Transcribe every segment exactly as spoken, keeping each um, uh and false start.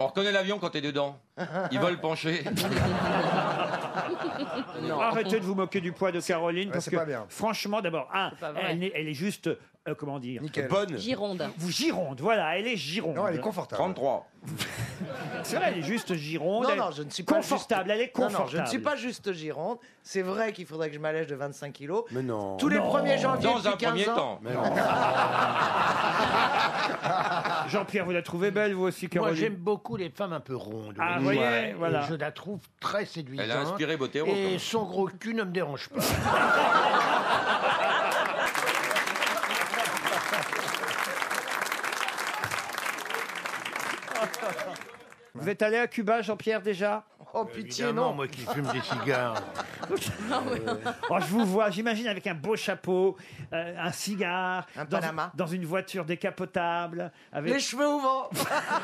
reconnaît l'avion quand t'es dedans. Il vole penché. Arrêtez de vous moquer du poids de Caroline, Ouais, parce c'est que pas bien. franchement, d'abord, un, pas vrai. elle, est- elle est juste, euh, comment dire, Nickel. Bonne. Gironde. vous gironde, voilà, elle est gironde. Non, elle est confortable. trente-trois. C'est vrai, elle est juste gironde. Non, elle- non, je ne suis pas confortable, juste... elle est Non, confortable. non, je ne suis pas juste Gironde. C'est vrai qu'il faudrait que je m'allège de vingt-cinq kilos. Mais non. Tous les Non. premiers janvier Dans depuis un quinze premier ans. temps. Mais non. Jean-Pierre, vous la trouvez belle, vous aussi, Moi, Caroline? j'aime beaucoup les femmes un peu rondes. Ah, vous voyez, voyez, voilà. Et je la trouve très séduisante. Elle a inspiré Bottero, quand Et même. son gros cul ne me dérange pas. Vous êtes allé à Cuba, Jean-Pierre, déjà? Oh, pitié, Évidemment, non. moi qui fume des cigares. Oh, je vous vois, j'imagine avec un beau chapeau, euh, un cigare, Un dans, Panama. dans une voiture décapotable, avec Les cheveux au vent.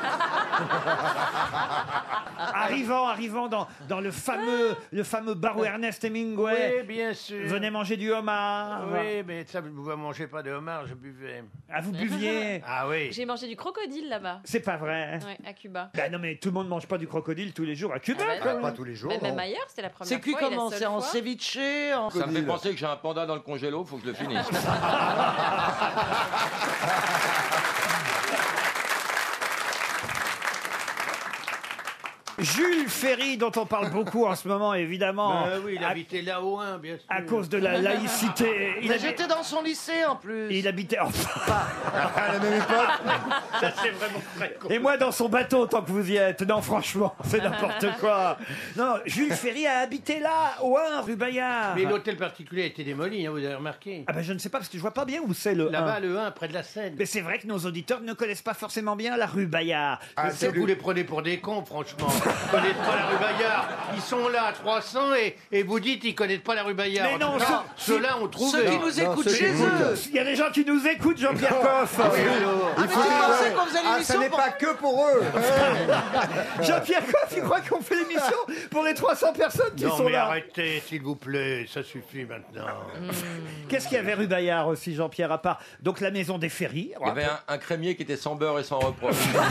arrivant, arrivant dans, dans le fameux, le fameux bar où Ernest Hemingway Oui, bien sûr. venait manger du homard. Oui, mais ça, vous ne mangez pas de homard, je buvais. Ah, vous buviez? Ah oui. J'ai mangé du crocodile là-bas. C'est pas vrai. Ouais, à Cuba. Bah non, mais tout le monde mange pas du crocodile tous les jours à Cuba. Ah bah quand Ah, même. pas tous les jours. Mais même non. ailleurs, c'était la première C'est cuit fois. et la comment seule C'est en fois. ceviche en... Ça me fait penser que j'ai un panda dans le congélo, faut que je le finisse. Jules Ferry, dont on parle beaucoup en ce moment, évidemment, Euh, oui, il à, habitait là au un, bien sûr. à cause de la laïcité. Il, Mais habi- j'étais dans son lycée en plus. il habitait. Enfin, À la même époque. Ça, c'est vraiment très con. et moi dans son bateau, tant que vous y êtes. Non, franchement, c'est n'importe quoi. Non, Jules Ferry a habité là, au un, rue Bayard. Mais l'hôtel particulier a été démoli, hein, vous avez remarqué. Ah ben je ne sais pas, parce que je vois pas bien où c'est le Là-bas, un. le un, près de la Seine. Mais c'est vrai que nos auditeurs ne connaissent pas forcément bien la rue Bayard. Ah, C'est que vous les prenez pour des cons, franchement. Ils connaissent pas la rue Bayard. Ils sont là à trois cents et, et vous dites ils connaissent pas la rue Bayard. Mais non, En tout cas, ce- ceux-là ont trouvé. Ceux qui Non, nous non, écoutent ceux qui chez écoutent. eux. Il y a des gens qui nous écoutent, Jean-Pierre Coff. Ah, mais tu pensais qu'on faisait Ah, l'émission ça n'est pour... pas que pour eux. Jean-Pierre Coff, il croit qu'on fait l'émission pour les trois cents personnes qui Non sont mais là. arrêtez, s'il vous plaît, ça suffit maintenant. Qu'est-ce qu'il y avait rue Bayard aussi, Jean-Pierre, à part donc la maison des Ferry. Il y avait un, un crémier qui était sans beurre et sans reproche.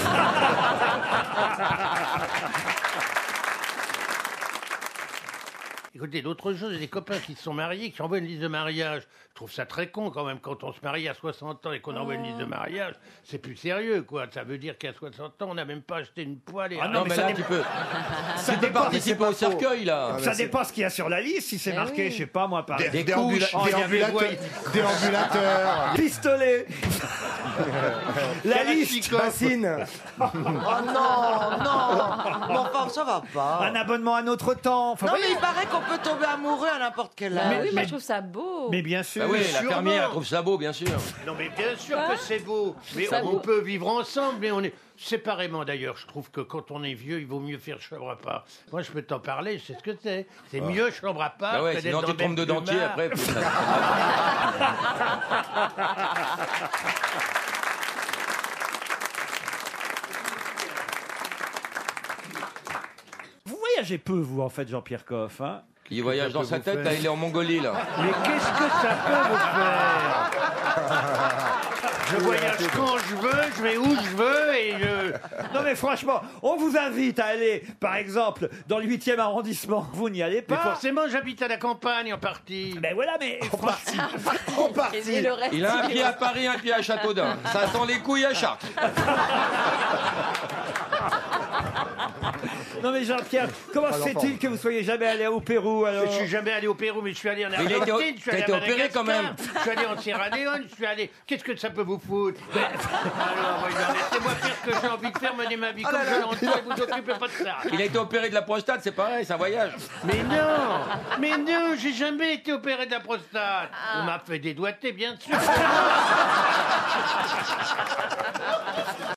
Écoutez, l'autre chose, j'ai des copains qui se sont mariés, qui envoient une liste de mariage. Je trouve ça très con quand même, quand on se marie à soixante ans et qu'on envoie une liste de mariage, c'est plus sérieux, quoi. Ça veut dire qu'à soixante ans, on n'a même pas acheté une poêle et Ah Non, mais mais ça là, dépend- tu peux, Ça tu peux dépend, participer au cercueil, là. Ça dépend ce qu'il y a sur la liste, si c'est Mais marqué, oui. je sais pas moi, par Des, Des déambula- couches. Oh, il y avait déambulateur. Déambulateur. pistolet. La liste. Bassine. Oh non, non. Mais enfin, ça va pas. Un abonnement à notre temps. Enfin, Non, voyez. mais il paraît qu'on peut tomber amoureux à n'importe quel Bah âge. oui, mais- moi je trouve ça beau. Mais bien sûr. Ah oui, la sûrement. fermière, elle trouve ça beau, bien sûr. Non mais bien sûr que c'est beau, mais Ça on, beau. peut vivre ensemble, mais on est séparément d'ailleurs. Je trouve que quand on est vieux, il vaut mieux faire chambre à part. Moi, je peux t'en parler, je sais ce que c'est. C'est mieux chambre à part. Bah ouais, que sinon d'être tu dans te trompes de le même dentier plumard. après. faut que ça- Vous voyagez peu, vous, en fait, Jean-Pierre Coff. Hein. Il voyage dans sa vous tête, faire là, il est en Mongolie, là. Mais qu'est-ce que ça peut vous faire Je voyage quand je veux, je vais où je veux et je... Non mais franchement, on vous invite à aller, par exemple, dans le huitième arrondissement. Vous n'y allez Mais pas. forcément, j'habite à la campagne en partie. Ben voilà, mais franchement, En partie. Et le reste, Il a un pied à Paris, un pied à Châteaudun. Ça sent les couilles à Chartres. non mais Jean-Pierre, comment se l'enfant. fait-il que vous soyez jamais allé au Pérou alors? Je suis jamais allé au Pérou, mais je suis allé en il a été- Argentine, je suis t'as allé été à opéré quand Madagascar, même. je suis allé en Sierra Leone, je suis allé... Qu'est-ce que ça peut vous foutre Alors, voyons, laissez-moi faire ce que j'ai envie de faire, mener ma vie comme je l'entends et vous occupez pas de ça. Il a été opéré de la prostate, c'est pareil, c'est un voyage. Mais non, mais non, j'ai jamais été opéré de la prostate. On m'a fait dédoigter, bien sûr.